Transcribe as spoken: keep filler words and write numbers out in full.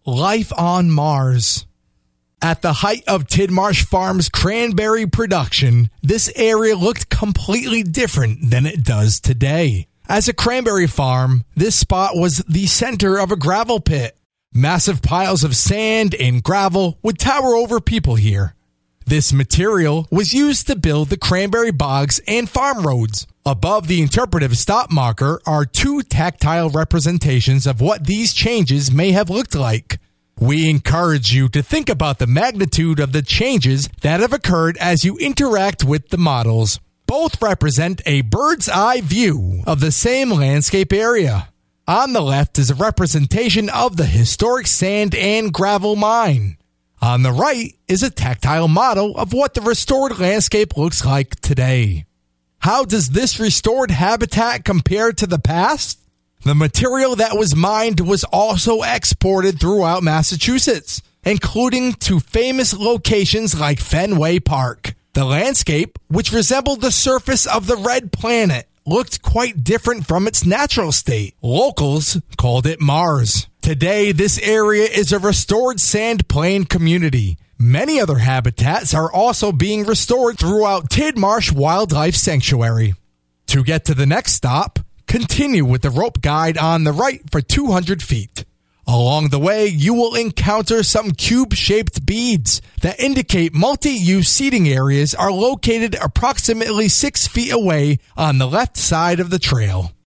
Life on Mars. At the height of Tidmarsh Farm's cranberry production, this area looked completely different than it does today. As a cranberry farm, this spot was the center of a gravel pit. Massive piles of sand and gravel would tower over people here. This material was used to build the cranberry bogs and farm roads. Above the interpretive stop marker are two tactile representations of what these changes may have looked like. We encourage you to think about the magnitude of the changes that have occurred as you interact with the models. Both represent a bird's eye view of the same landscape area. On the left is a representation of the historic sand and gravel mine. On the right is a tactile model of what the restored landscape looks like today. How does this restored habitat compare to the past? The material that was mined was also exported throughout Massachusetts, including to famous locations like Fenway Park. The landscape, which resembled the surface of the red planet, looked quite different from its natural state. Locals called it Mars. Today, this area is a restored sand plain community. Many other habitats are also being restored throughout Tidmarsh Wildlife Sanctuary. To get to the next stop, continue with the rope guide on the right for two hundred feet. Along the way, you will encounter some cube-shaped beads that indicate multi-use seating areas are located approximately six feet away on the left side of the trail.